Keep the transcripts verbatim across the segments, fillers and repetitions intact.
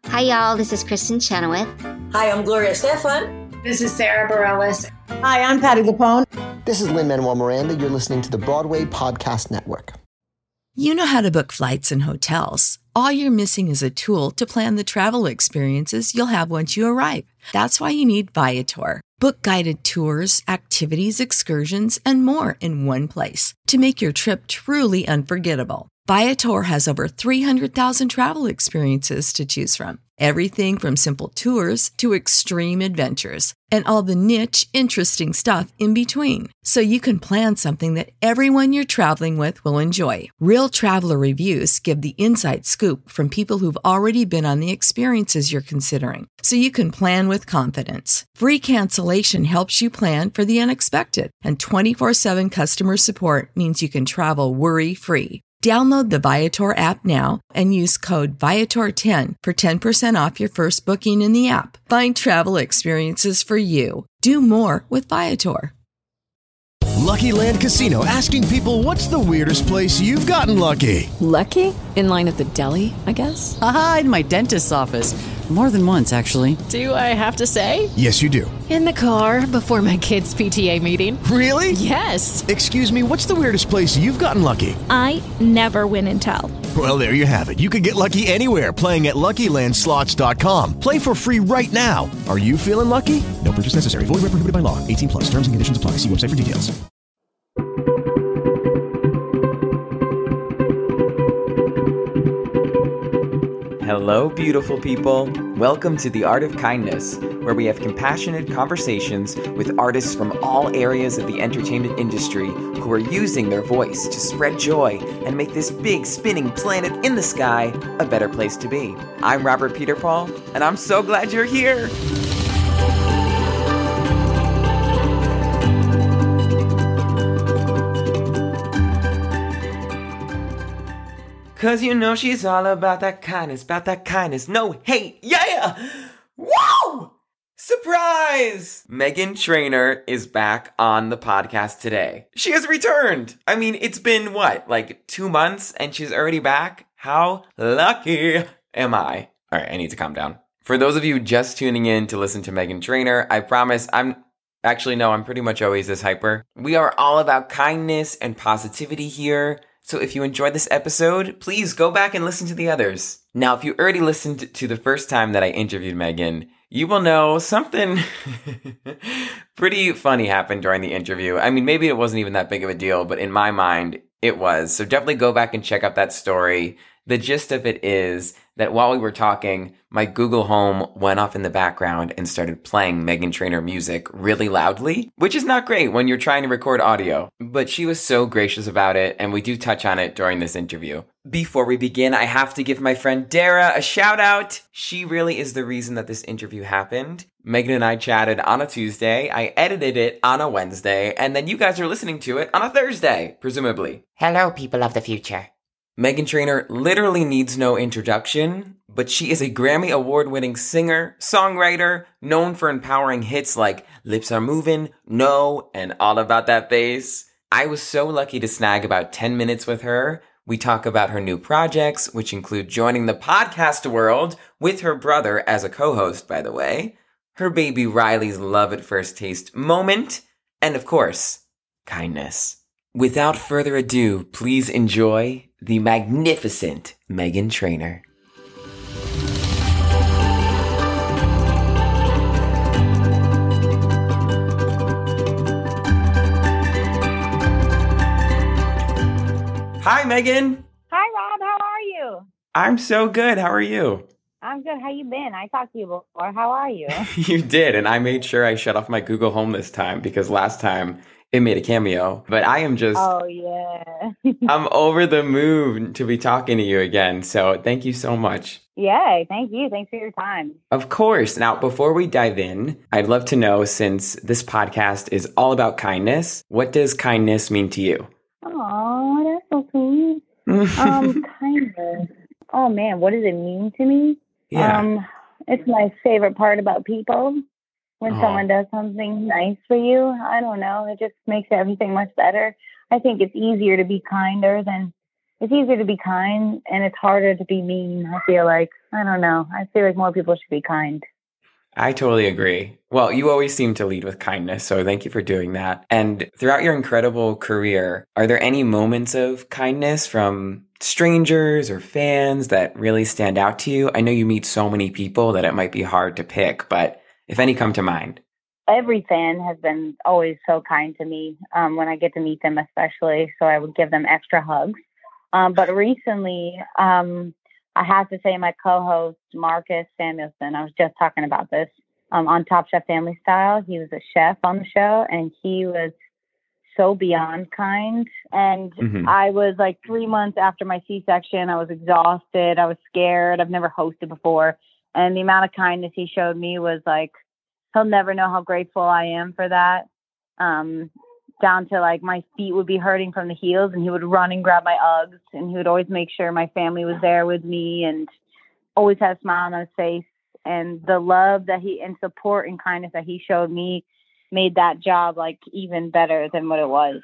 Hi, y'all. This is Kristen Chenoweth. Hi, I'm Gloria Stefan. This is Sarah Bareilles. Hi, I'm Patti LuPone. This is Lin-Manuel Miranda. You're listening to the Broadway Podcast Network. You know how to book flights and hotels. All you're missing is a tool to plan the travel experiences you'll have once you arrive. That's why you need Viator. Book guided tours, activities, excursions, and more in one place to make your trip truly unforgettable. Viator has over three hundred thousand travel experiences to choose from. Everything from simple tours to extreme adventures and all the niche, interesting stuff in between. So you can plan something that everyone you're traveling with will enjoy. Real traveler reviews give the inside scoop from people who've already been on the experiences you're considering. So you can plan with confidence. Free cancellation helps you plan for the unexpected. And twenty-four seven customer support means you can travel worry-free. Download the Viator app now and use code Viator ten for ten percent off your first booking in the app. Find travel experiences for you. Do more with Viator. Lucky Land Casino, asking people, what's the weirdest place you've gotten lucky? Lucky? In line at the deli, I guess? Aha, in my dentist's office. More than once, actually. Do I have to say? Yes, you do. In the car before my kids' P T A meeting. Really? Yes. Excuse me, what's the weirdest place you've gotten lucky? I never win and tell. Well, there you have it. You can get lucky anywhere, playing at Lucky Land Slots dot com. Play for free right now. Are you feeling lucky? No purchase necessary. Void where prohibited by law. eighteen plus. Terms and conditions apply. See website for details. Hello, beautiful people. Welcome to The Art of Kindness, where we have compassionate conversations with artists from all areas of the entertainment industry who are using their voice to spread joy and make this big spinning planet in the sky a better place to be. I'm Robert Peter Paul, and I'm so glad you're here. Cause you know she's all about that kindness, about that kindness. No hate, yeah! Whoa! Surprise! Meghan Trainor is back on the podcast today. She has returned. I mean, it's been what, like two months and she's already back? How lucky am I? All right, I need to calm down. For those of you just tuning in to listen to Meghan Trainor, I promise I'm... Actually, no, I'm pretty much always this hyper. We are all about kindness and positivity here. So if you enjoyed this episode, please go back and listen to the others. Now, if you already listened to the first time that I interviewed Meghan, you will know something pretty funny happened during the interview. I mean, maybe it wasn't even that big of a deal, but in my mind, it was. So definitely go back and check out that story. The gist of it is that while we were talking, my Google Home went off in the background and started playing Meghan Trainor music really loudly, which is not great when you're trying to record audio. But she was so gracious about it, and we do touch on it during this interview. Before we begin, I have to give my friend Dara a shout out. She really is the reason that this interview happened. Meghan and I chatted on a Tuesday, I edited it on a Wednesday, and then you guys are listening to it on a Thursday, presumably. Hello, people of the future. Meghan Trainor literally needs no introduction, but she is a Grammy Award-winning singer, songwriter, known for empowering hits like Lips Are Movin', No, and All About That Bass. I was so lucky to snag about ten minutes with her. We talk about her new projects, which include joining the podcast world with her brother as a co-host, by the way, her baby Riley's love at first taste moment, and of course, kindness. Without further ado, please enjoy the magnificent Meghan Trainor. Hi, Meghan. Hi, Rob. How are you? I'm so good. How are you? I'm good. How you been? I talked to you before. How are you? You did, and I made sure I shut off my Google Home this time because last time it made a cameo. But I am just... Oh, yeah. I'm over the moon to be talking to you again, so thank you so much. Yay. Thank you. Thanks for your time. Of course. Now, before we dive in, I'd love to know, since this podcast is all about kindness, what does kindness mean to you? Oh, that's so sweet. um, kindness. Oh, man, what does it mean to me? Yeah. Um, it's my favorite part about people. When Aww. someone does something nice for you, I don't know, it just makes everything much better. I think it's easier to be kinder than it's easier to be kind and it's harder to be mean. I feel like, I don't know. I feel like more people should be kind. I totally agree. Well, you always seem to lead with kindness, so thank you for doing that. And throughout your incredible career, are there any moments of kindness from strangers or fans that really stand out to you? I know you meet so many people that it might be hard to pick, but if any come to mind. Every fan has been always so kind to me um, when I get to meet them, especially. So I would give them extra hugs. Um, but recently, um, I have to say my co-host, Marcus Samuelson, I was just talking about this um, on Top Chef Family Style. He was a chef on the show, and he was so beyond kind. And mm-hmm. I was like three months after my C-section. I was exhausted. I was scared. I've never hosted before. And the amount of kindness he showed me was like, he'll never know how grateful I am for that. Um, down to like my feet would be hurting from the heels, and he would run and grab my Uggs, and he would always make sure my family was there with me and always had a smile on his face. And the love that he and support and kindness that he showed me made that job like even better than what it was.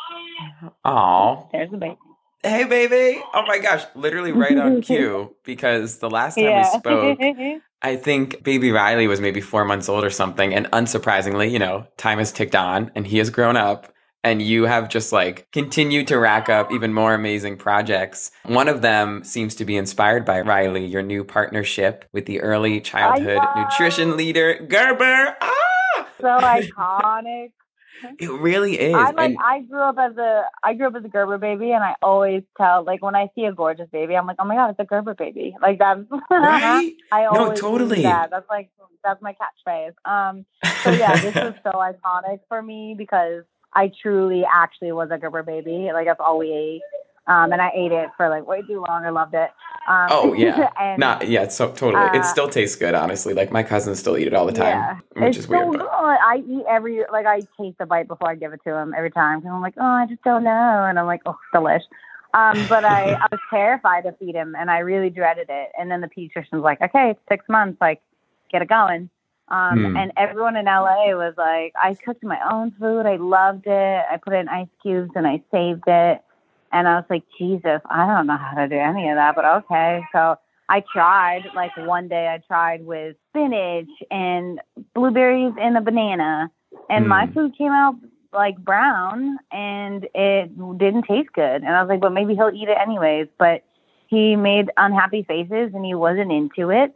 Aw. There's the baby. Hey, baby. Oh my gosh. Literally right on cue, because the last time yeah. we spoke, I think baby Riley was maybe four months old or something. And unsurprisingly, you know, time has ticked on and he has grown up, and you have just like continued to rack up even more amazing projects. One of them seems to be inspired by Riley, your new partnership with the early childhood nutrition leader, Gerber. Ah! So iconic. It really is. I like. And I grew up as a. I grew up as a Gerber baby, and I always tell, like, when I see a gorgeous baby, I'm like, oh my god, it's a Gerber baby. Like that's. Right? I always no, totally. Do that. That's like that's my catchphrase. Um. So yeah, this was so iconic for me because I truly, actually was a Gerber baby. Like that's all we ate. Um, and I ate it for like way too long. I loved it. Um, oh yeah, and, not yeah. So totally, uh, it still tastes good. Honestly, like my cousins still eat it all the time, yeah. which it's is weird. So but... I eat every like I taste a bite before I give it to him every time. And I'm like, oh, I just don't know. And I'm like, oh, delish. Um, but I, I was terrified to feed him, and I really dreaded it. And then the pediatrician's like, okay, it's six months, like get it going. Um, hmm. And everyone in L A was like, I cooked my own food. I loved it. I put it in ice cubes and I saved it. And I was like, Jesus, I don't know how to do any of that, but okay. So I tried, like one day I tried with spinach and blueberries and a banana. And mm. my food came out like brown and it didn't taste good. And I was like, but maybe he'll eat it anyways. But he made unhappy faces and he wasn't into it.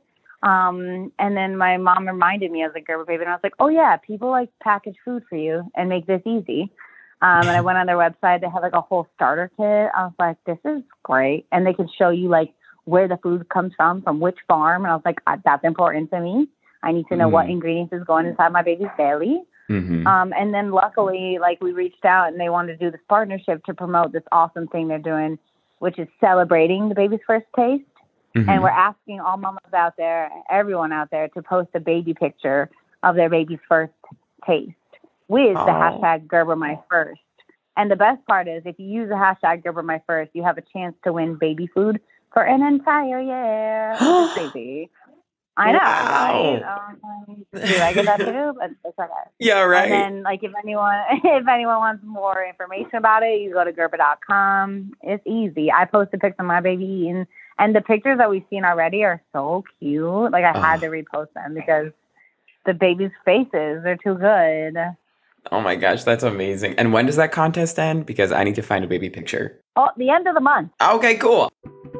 Um, and then my mom reminded me as a Gerber baby, and I was like, oh yeah, people like package food for you and make this easy. Um, and I went on their website. They had like a whole starter kit. I was like, this is great. And they can show you like where the food comes from, from which farm. And I was like, that's important to me. I need to know mm-hmm. what ingredients is going inside my baby's belly. Mm-hmm. Um, and then luckily, like we reached out and they wanted to do this partnership to promote this awesome thing they're doing, which is celebrating the baby's first taste. Mm-hmm. And we're asking all mamas out there, everyone out there, to post a baby picture of their baby's first taste with oh. the hashtag GerberMyFirst. And the best part is, if you use the hashtag GerberMyFirst, you have a chance to win baby food for an entire year. It's crazy. I know. Wow. Right? Um, do I get that too? But it's okay. Yeah, right. And then, like, if anyone if anyone wants more information about it, you go to Gerber dot com. It's easy. I posted pics of my baby eating, and the pictures that we've seen already are so cute. Like, I oh. had to repost them because the baby's faces are too good. Oh my gosh, that's amazing. And when does that contest end? Because I need to find a baby picture. Oh, the end of the month. Okay, cool.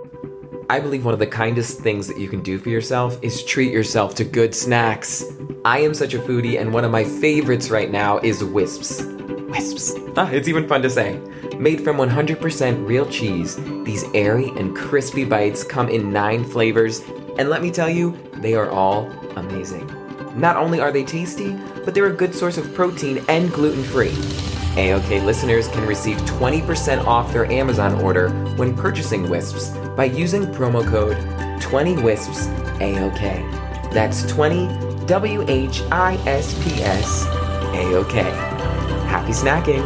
I believe one of the kindest things that you can do for yourself is treat yourself to good snacks. I am such a foodie, and one of my favorites right now is Wisps. Wisps. Ah, it's even fun to say. Made from one hundred percent real cheese, these airy and crispy bites come in nine flavors, and let me tell you, they are all amazing. Not only are they tasty, but they're a good source of protein and gluten-free. A O K listeners can receive twenty percent off their Amazon order when purchasing Wisps by using promo code twenty wisps A O K. That's twenty W H I S P S A O K. Happy snacking!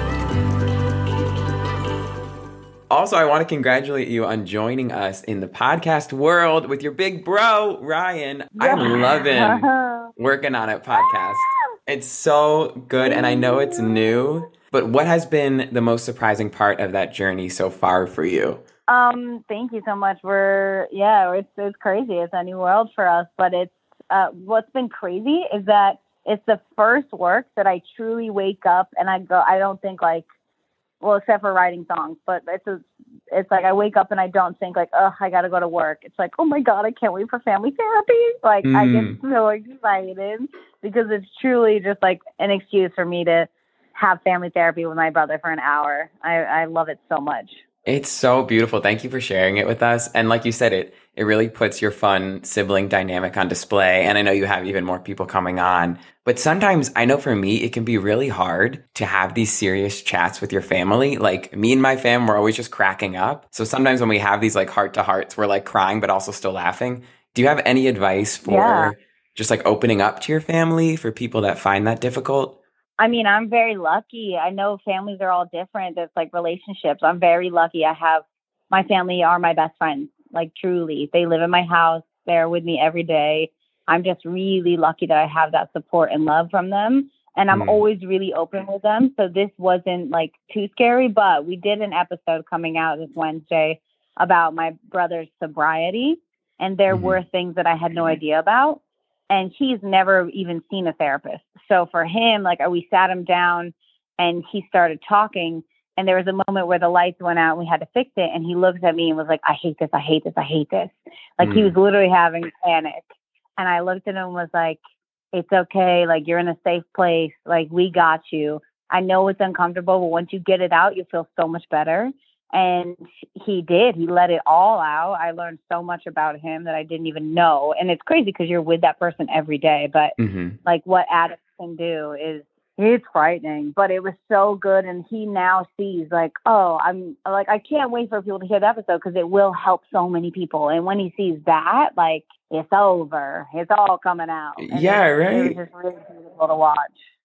Also, I want to congratulate you on joining us in the podcast world with your big bro, Ryan. I'm loving Working on It podcast. It's so good, and I know it's new, but what has been the most surprising part of that journey so far for you? Um, thank you so much. We're yeah, it's it's crazy. It's a new world for us, but it's uh, what's been crazy is that it's the first work that I truly wake up and I go. I don't think like, well, except for writing songs, but it's a, it's like I wake up and I don't think like, oh, I got to go to work. It's like, oh my God, I can't wait for family therapy. Like mm. I get so excited because it's truly just like an excuse for me to have family therapy with my brother for an hour. I, I love it so much. It's so beautiful. Thank you for sharing it with us. And like you said, it it really puts your fun sibling dynamic on display. And I know you have even more people coming on. But sometimes I know for me, it can be really hard to have these serious chats with your family. Like me and my fam, we're always just cracking up. So sometimes when we have these like heart to hearts, we're like crying, but also still laughing. Do you have any advice for yeah. just like opening up to your family for people that find that difficult? I mean, I'm very lucky. I know families are all different. There's like relationships. I'm very lucky. I have my family are my best friends, like truly. They live in my house. They're with me every day. I'm just really lucky that I have that support and love from them. And I'm mm. always really open with them. So this wasn't like too scary, but we did an episode coming out this Wednesday about my brother's sobriety. And there mm-hmm. were things that I had no idea about. And he's never even seen a therapist. So for him, like we sat him down and he started talking. And there was a moment where the lights went out and we had to fix it. And he looks at me and was like, I hate this. I hate this. I hate this. Like mm. he was literally having a panic. And I looked at him and was like, it's okay. Like you're in a safe place. Like we got you. I know it's uncomfortable, but once you get it out, you feel so much better. And he did. He let it all out. I learned so much about him that I didn't even know. And it's crazy because you're with that person every day. But mm-hmm. like what addicts can do is it's frightening. But it was so good. And he now sees like, oh, I'm like, I can't wait for people to hear the episode because it will help so many people. And when he sees that, like it's over. It's all coming out. And yeah, it, right. It was just really beautiful to watch.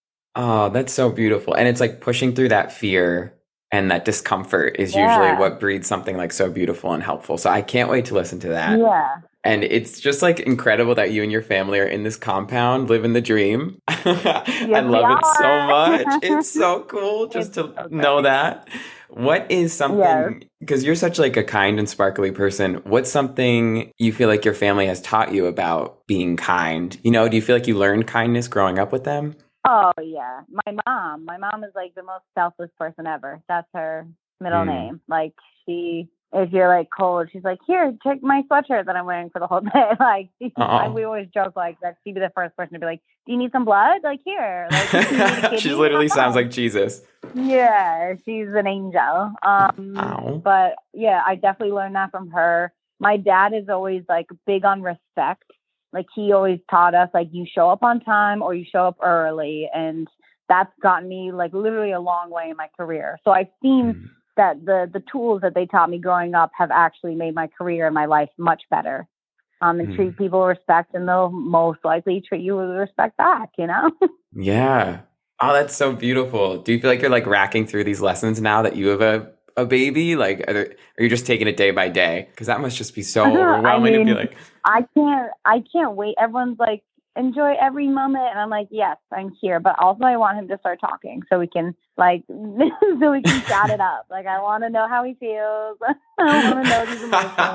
Oh, that's so beautiful. And it's like pushing through that fear. And that discomfort is yeah. usually what breeds something like so beautiful and helpful. So I can't wait to listen to that. Yeah. And it's just like incredible that you and your family are in this compound, living the dream. Yes, I love it so much. It's so cool just it's to so know that. What is something, because yes. you're such like a kind and sparkly person, what's something you feel like your family has taught you about being kind? You know, do you feel like you learned kindness growing up with them? Oh, yeah. My mom. My mom is like the most selfless person ever. That's her middle mm. name. Like she, if you're like cold, she's like, here, take my sweatshirt that I'm wearing for the whole day. Like she, like, we always joke like that. She'd be the first person to be like, do you need some blood? Like here. Like, she literally sounds like Jesus. Yeah, she's an angel. Um, Ow. But yeah, I definitely learned that from her. My dad is always like big on respect. Like he always taught us, like you show up on time or you show up early. And that's gotten me like literally a long way in my career. So I've seen mm. that the the tools that they taught me growing up have actually made my career and my life much better. Um, and mm. treat people with respect, and they'll most likely treat you with respect back, you know? Yeah. Oh, that's so beautiful. Do you feel like you're like racking through these lessons now that you have a a baby? Like, are, there, are you just taking it day by day? Because that must just be so overwhelming I mean, to be like, I can't, I can't wait. Everyone's like, enjoy every moment. And I'm like, yes, I'm here. But also I want him to start talking so we can like, so we can chat it up. Like, I want to know how he feels. I want to know these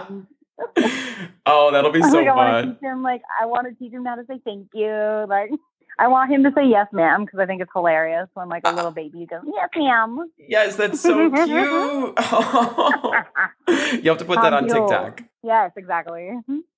emotions. Oh, that'll be so like, fun. I want to teach him, like, I want to teach him how to say thank you. Like, I want him to say yes, ma'am, because I think it's hilarious when like a little baby goes, yes, ma'am. Yes, that's so cute. Oh. You have to put that on TikTok. Yes, exactly.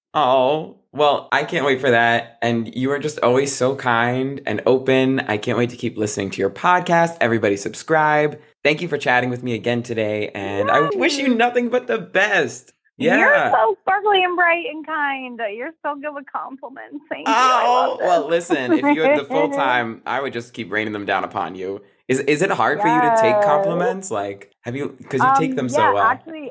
Oh, well, I can't wait for that. And you are just always so kind and open. I can't wait to keep listening to your podcast. Everybody subscribe. Thank you for chatting with me again today. And Yay. I wish you nothing but the best. Yeah. You're so sparkly and bright and kind. You're so good with compliments. Thank you. Oh, well, listen, if you had the full time, I would just keep raining them down upon you. Is is it hard yes. for you to take compliments? Like, have you, because you um, take them yeah, so well. Actually,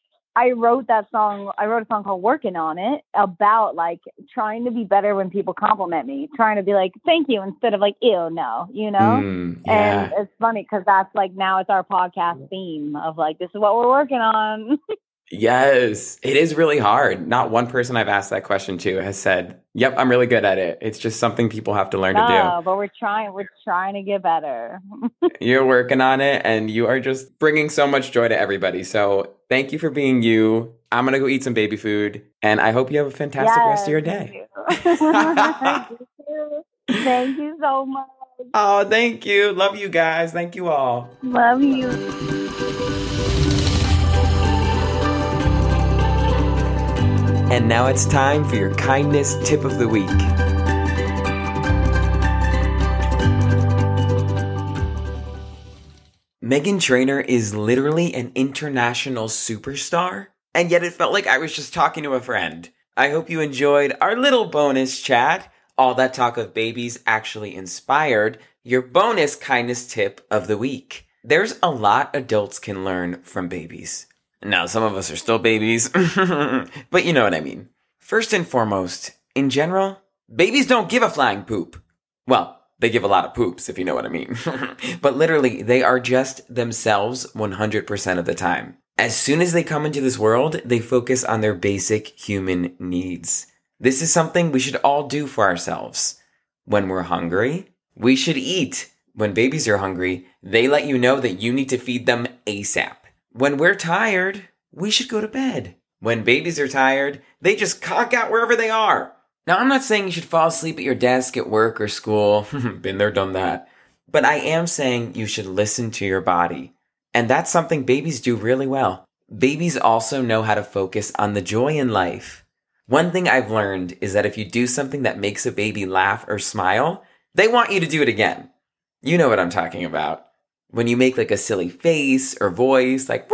I wrote that song. I wrote a song called Working On It about like trying to be better when people compliment me, trying to be like, thank you, instead of like, ew, no, you know? Mm, yeah. And it's funny because that's like, now it's our podcast theme of like, this is what we're working on. Yes, it is really hard. Not one person I've asked that question to has said, yep, I'm really good at it. It's just something people have to learn no, to No, but we're trying. We're trying to get better. You're working on it, and you are just bringing so much joy to everybody. So thank you for being you. I'm going to go eat some baby food, and I hope you have a fantastic yes, rest of your day. Thank you. Thank you so much. Oh, thank you. Love you guys. Thank you all. Love you. And now it's time for your kindness tip of the week. Meghan Trainor is literally an international superstar, and yet it felt like I was just talking to a friend. I hope you enjoyed our little bonus chat. All that talk of babies actually inspired your bonus kindness tip of the week. There's a lot adults can learn from babies. Now, some of us are still babies, but you know what I mean. First and foremost, in general, babies don't give a flying poop. Well, they give a lot of poops, if you know what I mean. But literally, they are just themselves one hundred percent of the time. As soon as they come into this world, they focus on their basic human needs. This is something we should all do for ourselves. When we're hungry, we should eat. When babies are hungry, they let you know that you need to feed them ASAP. When we're tired, we should go to bed. When babies are tired, they just conk out wherever they are. Now, I'm not saying you should fall asleep at your desk at work or school. Been there, done that. But I am saying you should listen to your body. And that's something babies do really well. Babies also know how to focus on the joy in life. One thing I've learned is that if you do something that makes a baby laugh or smile, they want you to do it again. You know what I'm talking about. When you make like a silly face or voice, like,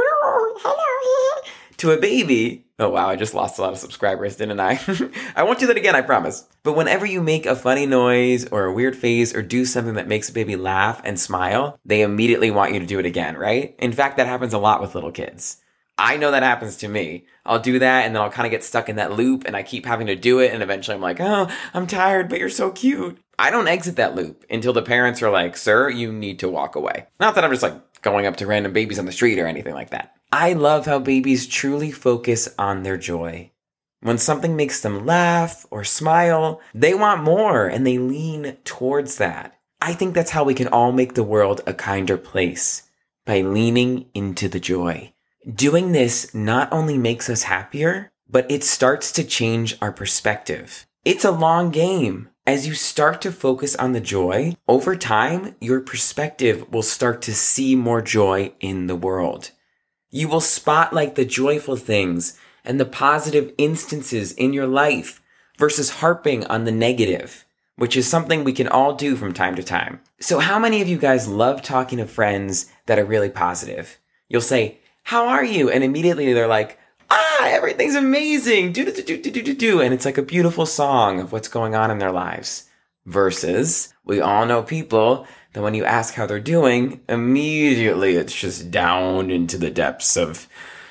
to a baby. Oh wow, I just lost a lot of subscribers, didn't I? I won't do that again, I promise. But whenever you make a funny noise or a weird face or do something that makes a baby laugh and smile, they immediately want you to do it again, right? In fact, that happens a lot with little kids. I know that happens to me. I'll do that and then I'll kind of get stuck in that loop and I keep having to do it and eventually I'm like, oh, I'm tired, but you're so cute. I don't exit that loop until the parents are like, sir, you need to walk away. Not that I'm just like going up to random babies on the street or anything like that. I love how babies truly focus on their joy. When something makes them laugh or smile, they want more and they lean towards that. I think that's how we can all make the world a kinder place, by leaning into the joy. Doing this not only makes us happier, but it starts to change our perspective. It's a long game. As you start to focus on the joy, over time, your perspective will start to see more joy in the world. You will spotlight the joyful things and the positive instances in your life versus harping on the negative, which is something we can all do from time to time. So how many of you guys love talking to friends that are really positive? You'll say, how are you? And immediately they're like, ah, everything's amazing. Do, do, do, do, do, do, do. And it's like a beautiful song of what's going on in their lives. Versus, we all know people that when you ask how they're doing, immediately it's just down into the depths of,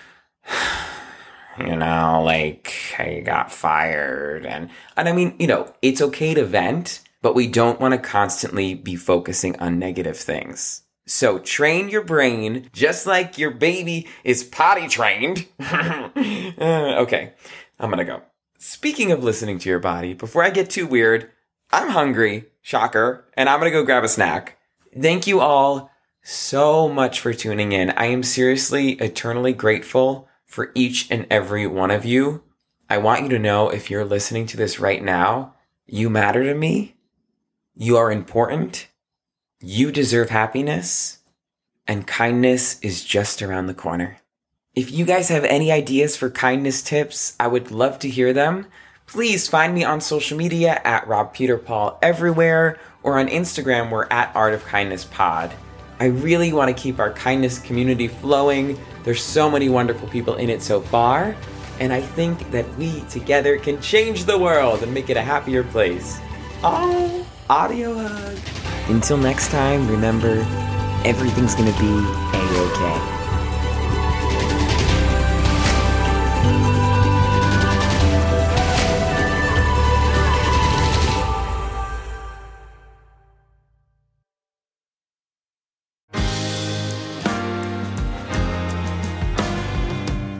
you know, like, I got fired. And, and I mean, you know, it's okay to vent, but we don't want to constantly be focusing on negative things. So train your brain just like your baby is potty trained. uh, okay, I'm gonna go. Speaking of listening to your body, before I get too weird, I'm hungry, shocker, and I'm gonna go grab a snack. Thank you all so much for tuning in. I am seriously eternally grateful for each and every one of you. I want you to know if you're listening to this right now, you matter to me. You are important. You deserve happiness, and kindness is just around the corner. If you guys have any ideas for kindness tips, I would love to hear them. Please find me on social media at Rob Peter Paul everywhere, or on Instagram, we're at Art of Kindness Pod. I really want to keep our kindness community flowing. There's so many wonderful people in it so far, and I think that we together can change the world and make it a happier place. Oh, audio hug. Until next time, remember, everything's gonna be A-okay.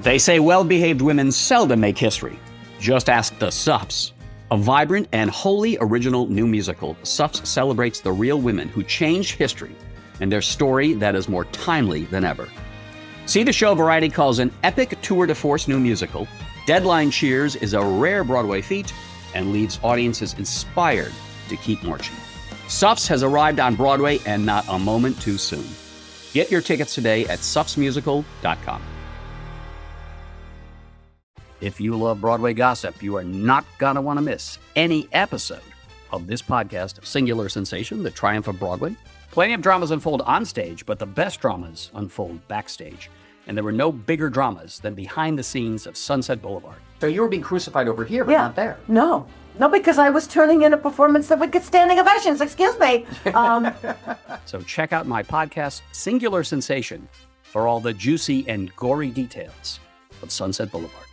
They say well-behaved women seldom make history. Just ask the Suffs. A vibrant and wholly original new musical, Suffs celebrates the real women who changed history and their story that is more timely than ever. See the show Variety calls an epic tour de force new musical. Deadline Cheers is a rare Broadway feat and leaves audiences inspired to keep marching. Suffs has arrived on Broadway and not a moment too soon. Get your tickets today at suffs musical dot com. If you love Broadway gossip, you are not going to want to miss any episode of this podcast, Singular Sensation, The Triumph of Broadway. Plenty of dramas unfold on stage, but the best dramas unfold backstage. And there were no bigger dramas than behind the scenes of Sunset Boulevard. So you were being crucified over here, but yeah. not there. No. No, because I was turning in a performance that would get standing ovations. Excuse me. Um, so check out my podcast, Singular Sensation, for all the juicy and gory details of Sunset Boulevard.